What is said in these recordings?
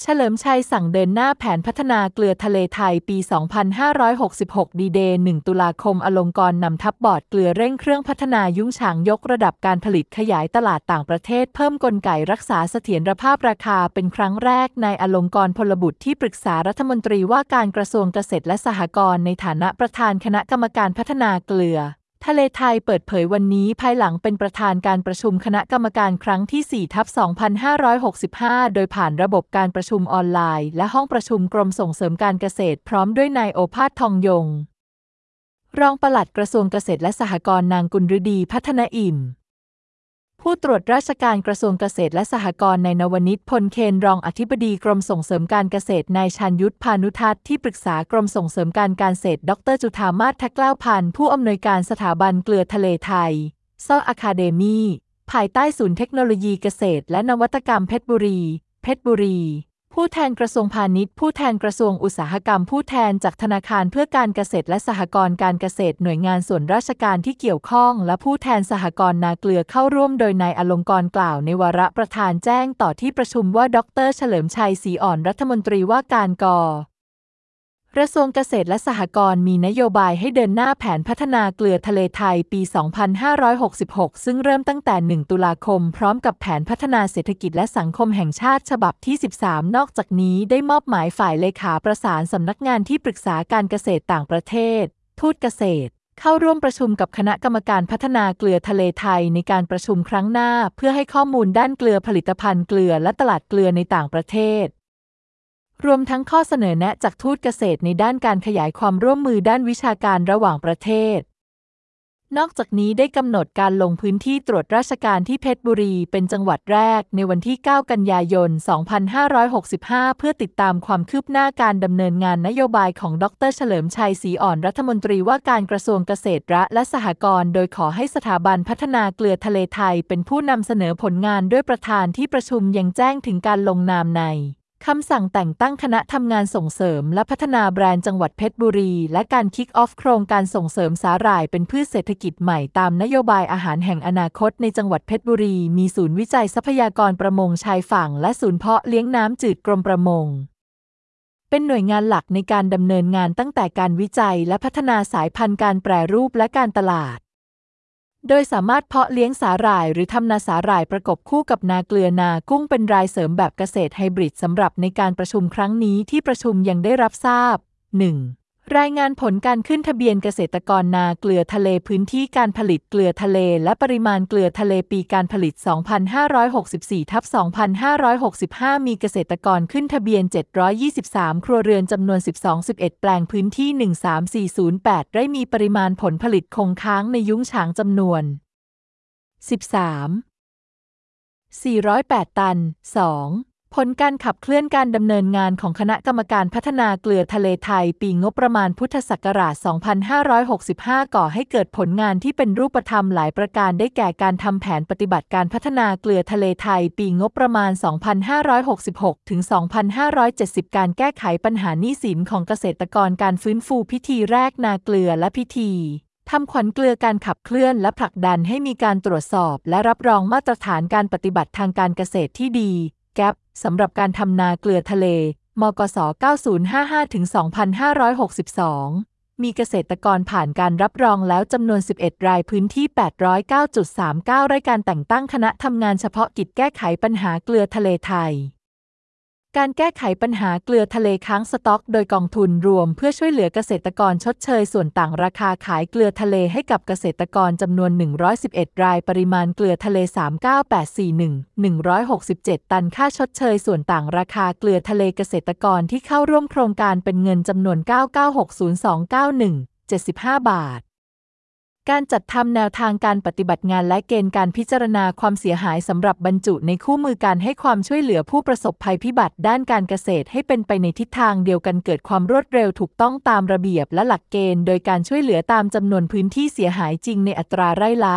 เฉลิมชัยสั่งเดินหน้าแผนพัฒนาเกลือทะเลไทยปี 2566 ดีเดย์ 1 ตุลาคมอลงกรณ์นำทัพบอร์ดเกลือเร่งเครื่องพัฒนายุ้งฉางยกระดับการผลิตขยายตลาดต่างประเทศเพิ่มกลไกรักษาเสถียรภาพราคาเป็นครั้งแรกนายอลงกรณ์พลบุตรที่ปรึกษารัฐมนตรีว่าการกระทรวงเกษตรและสหกรณ์ในฐานะประธานคณะกรรมการพัฒนาเกลือทะเลไทยเปิดเผยวันนี้ภายหลังเป็นประธานการประชุมคณะกรรมการครั้งที่ 4/2565 โดยผ่านระบบการประชุมออนไลน์และห้องประชุมกรมส่งเสริมการเกษตรพร้อมด้วยนายโอภาสทองยงรองปลัดกระทรวงเกษตรและสหกรณ์นางกุลฤดีพัฒนาอิ่มผู้ตรวจราชการกระทรวงเกษตรและสหกรณ์นายนวนิช พลเคนรองอธิบดีกรมส่งเสริมการเกษตรนายชัญยุทธ พานุทัศน์ที่ปรึกษากรมส่งเสริมการเกษตรดร.จุฑามาศ ทักกล้าวพันธ์ผู้อำนวยการสถาบันเกลือทะเลไทยซ่ออะคาเดมีภายใต้ศูนย์เทคโนโลยีเกษตรและนวัตกรรมเพชรบุรีผู้แทนกระทรวงพาณิชย์ผู้แทนกระทรวงอุตสาหกรรมผู้แทนจากธนาคารเพื่อการเกษตรและสหกรณ์การเกษตรหน่วยงานส่วนราชการที่เกี่ยวข้องและผู้แทนสหกรณ์นาเกลือเข้าร่วมโดยนายอลงกรณ์กล่าวในวาระประธานแจ้งต่อที่ประชุมว่าดร.เฉลิมชัยศรีอ่อนรัฐมนตรีว่าการกระทรวงเกษตรและสหกรณ์มีนโยบายให้เดินหน้าแผนพัฒนาเกลือทะเลไทยปี 2566 ซึ่งเริ่มตั้งแต่ 1 ตุลาคมพร้อมกับแผนพัฒนาเศรษฐกิจและสังคมแห่งชาติฉบับที่ 13 นอกจากนี้ได้มอบหมายฝ่ายเลขาประสานสำนักงานที่ปรึกษาการเกษตรต่างประเทศทูตเกษตรเข้าร่วมประชุมกับคณะกรรมการพัฒนาเกลือทะเลไทยในการประชุมครั้งหน้าเพื่อให้ข้อมูลด้านเกลือผลิตภัณฑ์เกลือและตลาดเกลือในต่างประเทศรวมทั้งข้อเสนอแนะจากทูตเกษตรในด้านการขยายความร่วมมือด้านวิชาการระหว่างประเทศนอกจากนี้ได้กำหนดการลงพื้นที่ตรวจราชการที่เพชรบุรีเป็นจังหวัดแรกในวันที่ 9 กันยายน 2565 เพื่อติดตามความคืบหน้าการดำเนินงานนโยบายของดร.เฉลิมชัยศรีอ่อนรัฐมนตรีว่าการกระทรวงเกษตรและสหกรณ์โดยขอให้สถาบันพัฒนาเกลือทะเลไทยเป็นผู้นำเสนอผลงานด้วยประธานที่ประชุมยังแจ้งถึงการลงนามในคำสั่งแต่งตั้งคณะทำงานส่งเสริมและพัฒนาแบรนด์จังหวัดเพชรบุรีและการคิกออฟโครงการส่งเสริมสาหร่ายเป็นพืชเศรษฐกิจใหม่ตามนโยบายอาหารแห่งอนาคตในจังหวัดเพชรบุรีมีศูนย์วิจัยทรัพยากรประมงชายฝั่งและศูนย์เพาะเลี้ยงน้ำจืดกรมประมงเป็นหน่วยงานหลักในการดำเนินงานตั้งแต่การวิจัยและพัฒนาสายพันธุ์การแปรรูปและการตลาดโดยสามารถเพาะเลี้ยงสาหร่ายหรือทำนาสาหร่ายประกบคู่กับนาเกลือนากุ้งเป็นรายเสริมแบบเกษตรไฮบริดสำหรับในการประชุมครั้งนี้ที่ประชุมยังได้รับทราบ 1. รายงานผลการขึ้นทะเบียนเกษตรกรนาเกลือทะเลพื้นที่การผลิตเกลือทะเลและปริมาณเกลือทะเลปีการผลิต 2564/2565 มีเกษตรกรขึ้นทะเบียน 723 ครัวเรือนจำนวน 11 แปลงพื้นที่ 13408 ไร่มีปริมาณผลผลิตคงค้างในยุ้งฉางจำนวน 408 ตัน 2.ผลการขับเคลื่อนการดำเนินงานของคณะกรรมการพัฒนาเกลือทะเลไทยปีงบประมาณพุทธศักราช 2565 ก่อให้เกิดผลงานที่เป็นรูปธรรมหลายประการได้แก่การทำแผนปฏิบัติการพัฒนาเกลือทะเลไทยปีงบประมาณ 2566 ถึง 2570 การแก้ไขปัญหาหนี้สินของเกษตรกรการฟื้นฟูพิธีแรกนาเกลือและพิธีทำขวัญเกลือการขับเคลื่อนและผลักดันให้มีการตรวจสอบและรับรองมาตรฐานการปฏิบัติทางการเกษตรที่ดีแก๊ปสำหรับการทำนาเกลือทะเลมกส 9055-2562 มีเกษตรกรผ่านการรับรองแล้วจำนวน 11 รายพื้นที่ 809.39 ไร่การแต่งตั้งคณะทำงานเฉพาะกิจแก้ไขปัญหาเกลือทะเลไทยการแก้ไขปัญหาเกลือทะเลค้างสต๊อกโดยกองทุนรวมเพื่อช่วยเหลือเกษตรกรชดเชยส่วนต่างราคาขายเกลือทะเลให้กับเกษตรกรจำนวน 111 รายปริมาณเกลือทะเล 39841 167 ตันค่าชดเชยส่วนต่างราคาเกลือทะเลเกษตรกรที่เข้าร่วมโครงการเป็นเงินจำนวน 9960291 75 บาทการจัดทำแนวทางการปฏิบัติงานและเกณฑ์การพิจารณาความเสียหายสำหรับบรรจุในคู่มือการให้ความช่วยเหลือผู้ประสบภัยพิบัติด้านการเกษตรให้เป็นไปในทิศทางเดียวกันเกิดความรวดเร็วถูกต้องตามระเบียบและหลักเกณฑ์โดยการช่วยเหลือตามจำนวนพื้นที่เสียหายจริงในอัตราไร่ละ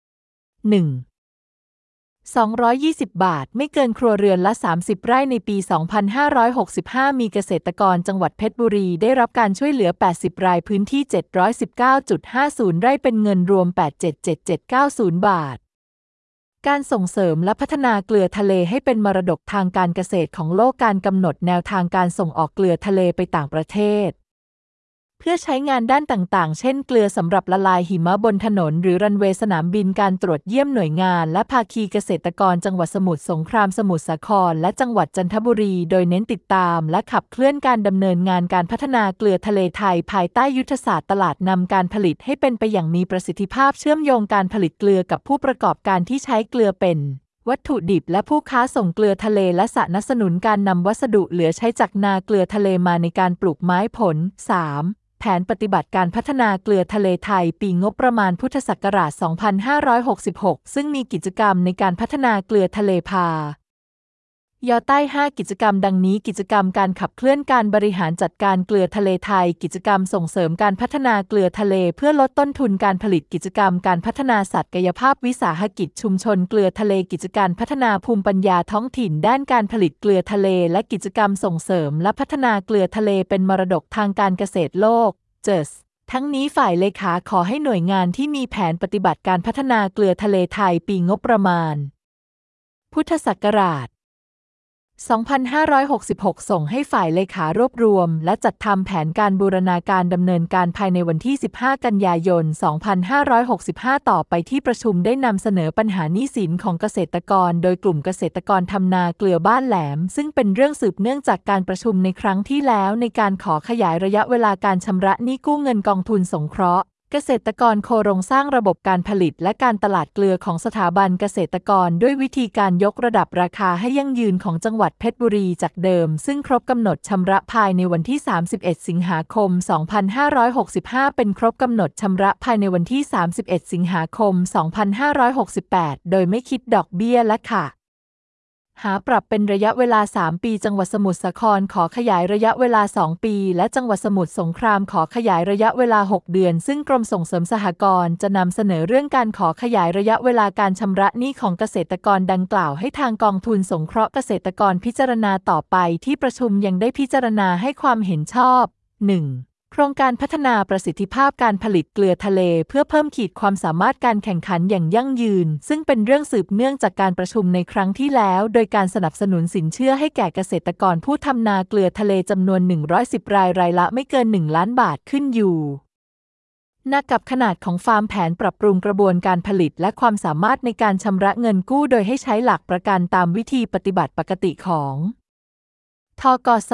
220 บาทไม่เกินครัวเรือนละ 30 ไร่ในปี 2565 มีเกษตรกรจังหวัดเพชรบุรีได้รับการช่วยเหลือ 80 รายพื้นที่ 719.50 ไร่เป็นเงินรวม 877,790 บาทการส่งเสริมและพัฒนาเกลือทะเลให้เป็นมรดกทางการเกษตรของโลกการกำหนดแนวทางการส่งออกเกลือทะเลไปต่างประเทศเพื่อใช้งานด้านต่างๆเช่นเกลือสำหรับละลายหิมะบนถนนหรือรันเวย์สนามบินการตรวจเยี่ยมหน่วยงานและภาคีเกษตรกรจังหวัดสมุทรสงครามสมุทรสาครและจังหวัดจันทบุรีโดยเน้นติดตามและขับเคลื่อนการดำเนินงานการพัฒนาเกลือทะเลไทยภายใต้ยุทธศาสตร์ตลาดนำการผลิตให้เป็นไปอย่างมีประสิทธิภาพเชื่อมโยงการผลิตเกลือกับผู้ประกอบการที่ใช้เกลือเป็นวัตถุดิบและผู้ค้าส่งเกลือทะเลและสนับสนุนการนำวัสดุเหลือใช้จากนาเกลือทะเลมาในการปลูกไม้ผล 3. แผนปฏิบัติการพัฒนาเกลือทะเลไทยปีงบประมาณพุทธศักราช 2566 ซึ่งมีกิจกรรมในการพัฒนาเกลือทะเลพายอใต้ 5 กิจกรรมดังนี้กิจกรรมการขับเคลื่อนการบริหารจัดการเกลือทะเลไทยกิจกรรมส่งเสริมการพัฒนาเกลือทะเลเพื่อลดต้นทุนการผลิตกิจกรรมการพัฒนาศักยภาพวิสาหกิจชุมชนเกลือทะเลกิจการพัฒนาภูมิปัญญาท้องถิ่นด้านการผลิตเกลือทะเลและกิจกรรมส่งเสริมและพัฒนาเกลือทะเลเป็นมรดกทางการเกษตรโลกJES ทั้งนี้ฝ่ายเลขาขอให้หน่วยงานที่มีแผนปฏิบัติการพัฒนาเกลือทะเลไทยปีงบประมาณพุทธศักราช 2566 ส่งให้ฝ่ายเลขารวบรวมและจัดทำแผนการบูรณาการดำเนินการภายในวันที่ 15 กันยายน 2565 ต่อไปที่ประชุมได้นำเสนอปัญหาหนี้สินของเกษตรกรโดยกลุ่มเกษตรกรทำนาเกลือบ้านแหลมซึ่งเป็นเรื่องสืบเนื่องจากการประชุมในครั้งที่แล้วในการขอขยายระยะเวลาการชำระหนี้กู้เงินกองทุนสงเคราะห์เกษตรกรโครงสร้างระบบการผลิตและการตลาดเกลือของสถาบันเกษตรกรด้วยวิธีการยกระดับราคาให้ยั่งยืนของจังหวัดเพชรบุรีจากเดิมซึ่งครบกำหนดชำระภายในวันที่ 31 สิงหาคม 2565 เป็นครบกำหนดชำระภายในวันที่ 31 สิงหาคม 2568 โดยไม่คิดดอกเบี้ยและค่ะหาปรับเป็นระยะเวลา 3 ปีจังหวัดสมุทรสาครขอขยายระยะเวลา 2 ปีและจังหวัดสมุทรสงครามขอขยายระยะเวลา 6 เดือนซึ่งกรมส่งเสริมสหกรณ์จะนำเสนอเรื่องการขอขยายระยะเวลาการชำระหนี้ของเกษตรกรดังกล่าวให้ทางกองทุนสงเคราะห์เกษตรกรพิจารณาต่อไปที่ประชุมยังได้พิจารณาให้ความเห็นชอบ 1. โครงการพัฒนาประสิทธิภาพการผลิตเกลือทะเลเพื่อเพิ่มขีดความสามารถการแข่งขันอย่างยั่งยืนซึ่งเป็นเรื่องสืบเนื่องจากการประชุมในครั้งที่แล้วโดยการสนับสนุนสินเชื่อให้แก่เกษตรกรผู้ทำนาเกลือทะเลจำนวน110รายรายละไม่เกิน1ล้านบาทขึ้นอยู่กับขนาดของฟาร์มแผนปรับปรุงกระบวนการผลิตและความสามารถในการชำระเงินกู้โดยให้ใช้หลักประกันตามวิธีปฏิบัติปกติของธ.ก.ส.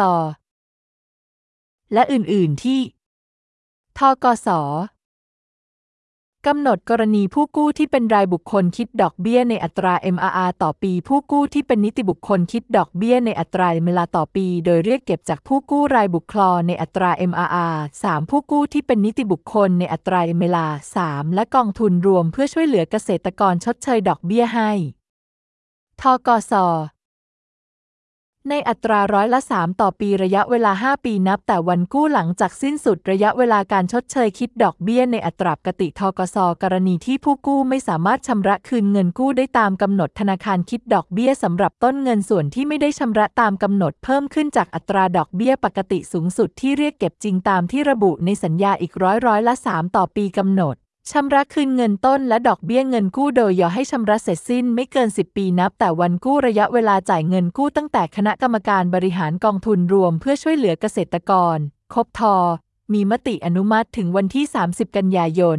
และอื่นๆที่ธ.ก.ส.กำหนดกรณีผู้กู้ที่เป็นรายบุคคลคิดดอกเบี้ยในอัตรา MRR ต่อปีผู้กู้ที่เป็นนิติบุคคลคิดดอกเบี้ยในอัตราเมลาต่อปีโดยเรียกเก็บจากผู้กู้รายบุคคลในอัตรา MRR 3. ผู้กู้ที่เป็นนิติบุคคลในอัตราเมลา 3. และกองทุนรวมเพื่อช่วยเหลือเกษตรกรชดเชยดอกเบี้ยให้ธ.ก.ส.ในอัตรา3%ต่อปีระยะเวลา 5 ปีนับแต่วันกู้หลังจากสิ้นสุดระยะเวลาการชดเชยคิดดอกเบี้ยในอัตราปกติธ.ก.ส.กรณีที่ผู้กู้ไม่สามารถชำระคืนเงินกู้ได้ตามกำหนดธนาคารคิดดอกเบี้ยสำหรับต้นเงินส่วนที่ไม่ได้ชำระตามกำหนดเพิ่มขึ้นจากอัตราดอกเบี้ยปกติสูงสุดที่เรียกเก็บจริงตามที่ระบุในสัญญาอีก3%ต่อปีกำหนดชำระคืนเงินต้นและดอกเบี้ยเงินกู้โดยย่อให้ชำระเสร็จสิ้นไม่เกิน10 ปีนับแต่วันกู้ระยะเวลาจ่ายเงินกู้ตั้งแต่คณะกรรมการบริหารกองทุนรวมเพื่อช่วยเหลือเกษตรกรคบท.มีมติอนุมัติถึงวันที่ 30 กันยายน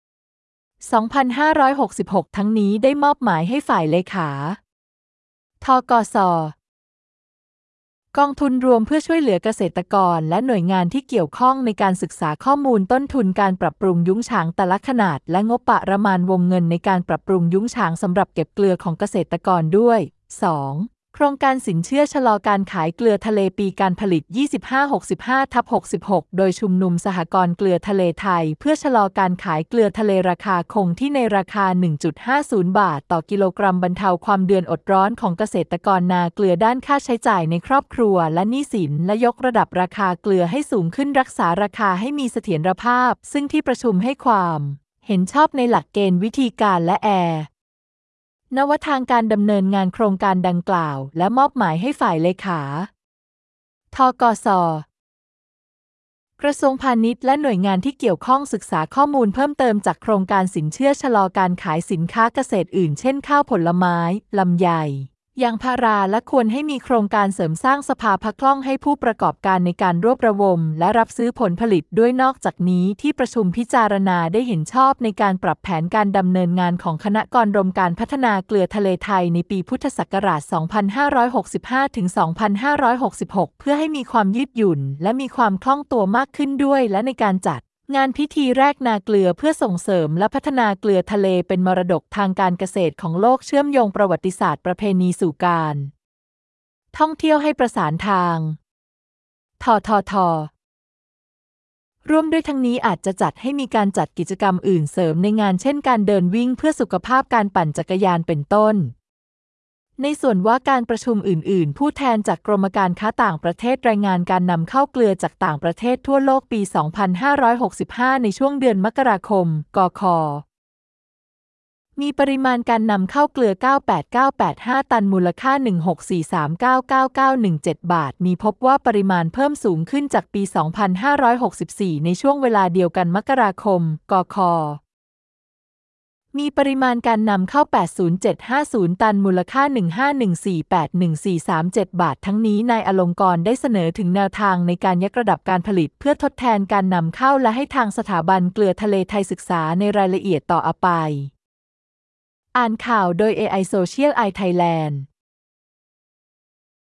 2566 ทั้งนี้ได้มอบหมายให้ฝ่ายเลขาธ.ก.ส.กองทุนรวมเพื่อช่วยเหลือเกษตรกรและหน่วยงานที่เกี่ยวข้องในการศึกษาข้อมูลต้นทุนการปรับปรุงยุ้งฉางแต่ละขนาดและงบประมาณวงเงินในการปรับปรุงยุ้งฉางสำหรับเก็บเกลือของเกษตรกรด้วย 2. โครงการสินเชื่อชะลอการขายเกลือทะเลปีการผลิต 2565/66 โดยชุมนุมสหกรณ์เกลือทะเลไทยเพื่อชะลอการขายเกลือทะเลราคาคงที่ในราคา 1.50 บาทต่อกิโลกรัมบรรเทาความเดือดร้อนของเกษตรกรนาเกลือด้านค่าใช้จ่ายในครอบครัวและหนี้สินและยกระดับราคาเกลือให้สูงขึ้นรักษาราคาให้มีเสถียรภาพซึ่งที่ประชุมให้ความเห็นชอบในหลักเกณฑ์วิธีการและนวัตทางการดำเนินงานโครงการดังกล่าวและมอบหมายให้ฝ่ายเลขาธ.ก.ส. กระทรวงพาณิชย์และหน่วยงานที่เกี่ยวข้องศึกษาข้อมูลเพิ่มเติมจากโครงการสินเชื่อชะลอการขายสินค้าเกษตรอื่นเช่นข้าวผลไม้ลำไยยางพาราและควรให้มีโครงการเสริมสร้างสภาพคล่องให้ผู้ประกอบการในการรวบรวมและรับซื้อผลผลิตด้วยนอกจากนี้ที่ประชุมพิจารณาได้เห็นชอบในการปรับแผนการดำเนินงานของคณะกรมการพัฒนาเกลือทะเลไทยในปีพุทธศักราช 2565 ถึง 2566 เพื่อให้มีความยืดหยุ่นและมีความคล่องตัวมากขึ้นด้วยและในการจัดงานพิธีแรกนาเกลือเพื่อส่งเสริมและพัฒนาเกลือทะเลเป็นมรดกทางการเกษตรของโลกเชื่อมโยงประวัติศาสตร์ประเพณีสู่การท่องเที่ยวให้ประสานทางทร่วมด้วยทั้งนี้อาจจะจัดให้มีการจัดกิจกรรมอื่นเสริมในงานเช่นการเดินวิ่งเพื่อสุขภาพการปั่นจักรยานเป็นต้นในส่วนว่าการประชุมอื่นๆผู้แทนจากกรมการค้าต่างประเทศรายงานการนำเข้าเกลือจากต่างประเทศทั่วโลกปี 2565 ในช่วงเดือนมกราคม กค.มีปริมาณการนำเข้าเกลือ 98,985 ตันมูลค่า 164,399,917 บาทมีพบว่าปริมาณเพิ่มสูงขึ้นจากปี 2564 ในช่วงเวลาเดียวกันมกราคม กค.มีปริมาณการนำเข้า 80750 ตันมูลค่า 151481437 บาททั้งนี้นายอลงกรณ์ได้เสนอถึงแนวทางในการยกระดับการผลิตเพื่อทดแทนการนำเข้าและให้ทางสถาบันเกลือทะเลไทยศึกษาในรายละเอียดต่อไปอ่านข่าวโดย AI Social Eye Thailand